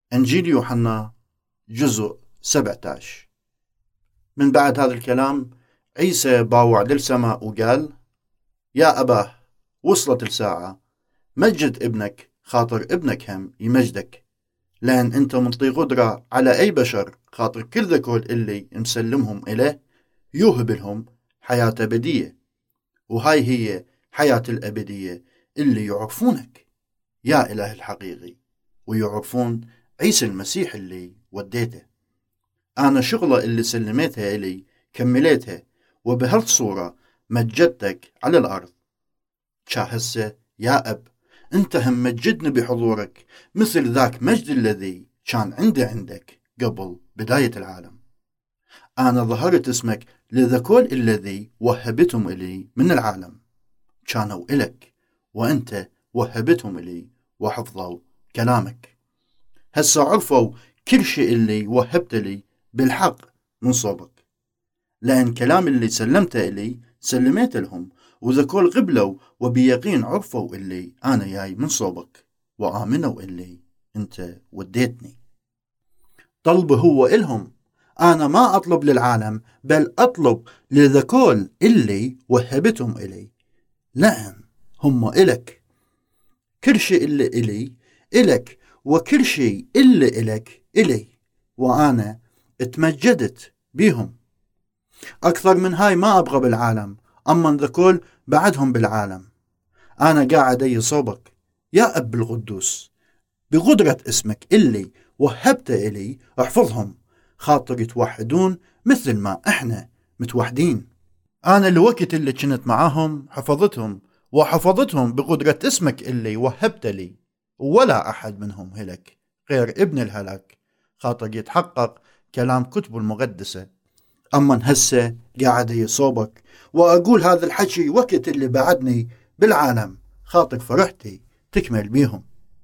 إنجيل يوحنا جزء 17. من بعد هذا الكلام عيسى باوع للسماء وقال: يا أباه، وصلت الساعة، مجد ابنك خاطر ابنك هم يمجدك، لأن أنت منطي قدرة على أي بشر خاطر كل ذكول اللي مسلمهم إليه يوهب لهم حياة أبدية، وهاي هي حياة الأبدية اللي يعرفونك يا إله الحقيقي، ويعرفون عيسى المسيح اللي وديته. أنا شغلة اللي سلمتها إلي كملتها، وبهالصورة مجدتك على الأرض. هسه يا أب، أنت هم مجدني بحضورك مثل ذاك مجد الذي كان عندك قبل بداية العالم. أنا ظهرت اسمك لذكول الذي وهبتهم إلي من العالم، كانوا إلك وأنت وهبتهم إلي وحفظوا كلامك. هسه عرفوا كل شيء اللي وهبت لي بالحق من صوبك، لأن كلام اللي سلمته إلي سلمت لهم، وذكول قبلوا وبيقين عرفوا اللي أنا جاي من صوبك، وآمنوا اللي أنت وديتني. طلب هو إلهم، أنا ما أطلب للعالم بل أطلب لذكول اللي وهبتهم إلي، لأن هم إلك. كل شيء اللي إلي إلك، وكل شيء اللي إلك إلي، وأنا اتمجدت بيهم. أكثر من هاي ما أبغى بالعالم، أما ذكول بعدهم بالعالم. أنا قاعد أي صوبك يا أب القدوس، بقدرة اسمك اللي وهبته إلي احفظهم خاطر يتوحدون مثل ما إحنا متوحدين. أنا الوقت اللي كنت معاهم حفظتهم، وحفظتهم بقدرة اسمك اللي وهبت لي، ولا أحد منهم هلك غير ابن الهلك، خاطر يتحقق كلام كتب المقدسة. أما هسه قاعد يصوبك وأقول هذا الحكي وقت اللي بعدني بالعالم، خاطر فرحتي تكمل بيهم.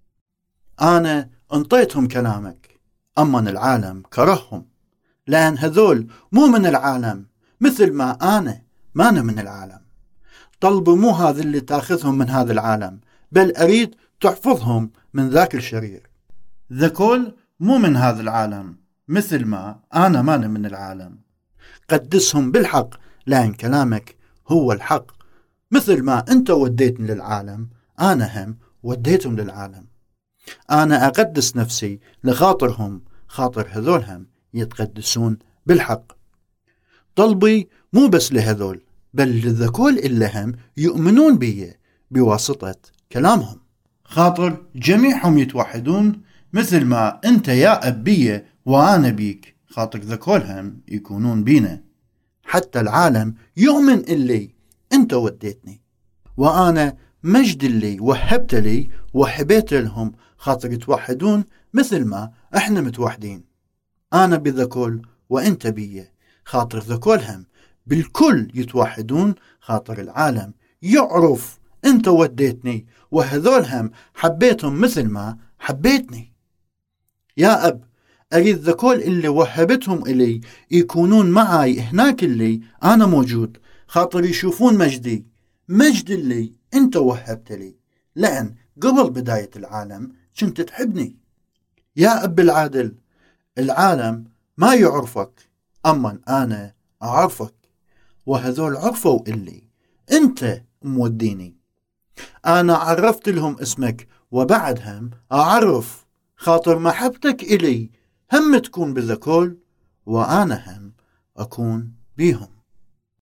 أنا انطيتهم كلامك، أما العالم كرههم، لأن هذول مو من العالم مثل ما أنا من العالم. طلب مو هذا اللي تاخذهم من هذا العالم، بل أريد تحفظهم من ذاك الشرير. ذكول مو من هذا العالم مثل ما أنا من العالم. قدسهم بالحق، لأن كلامك هو الحق. مثل ما أنت وديتني للعالم، أنا هم وديتهم للعالم. أنا أقدس نفسي لخاطرهم، خاطر هذول هم يتقدسون بالحق. طلبي مو بس لهذول، بل للذكول اللي هم يؤمنون بي بواسطة كلامهم، خاطر جميعهم يتوحدون مثل ما أنت يا أب بي وأنا بيك، خاطر ذكولهم يكونون بينا، حتى العالم يؤمن اللي أنت وديتني، وأنا مجد اللي وهبت لي وحبيت لهم، خاطر يتوحدون مثل ما إحنا متوحدين. أنا بذكول وأنت بي، خاطر ذكولهم بالكل يتوحدون، خاطر العالم يعرف أنت وديتني، وهذولهم حبيتهم مثل ما حبيتني. يا أب، أريد ذكول اللي وهبتهم إلي يكونون معي هناك اللي أنا موجود، خاطر يشوفون مجد اللي أنت وهبت لي، لأن قبل بداية العالم كنت تحبني. يا أب العادل، العالم ما يعرفك، أما أنا أعرفك، وهذول عرفوا اللي أنت موديني. أنا عرفت لهم اسمك، وبعدهم أعرف، خاطر محبتك إلي هم تكون بذكول، وأنا هم أكون بيهم.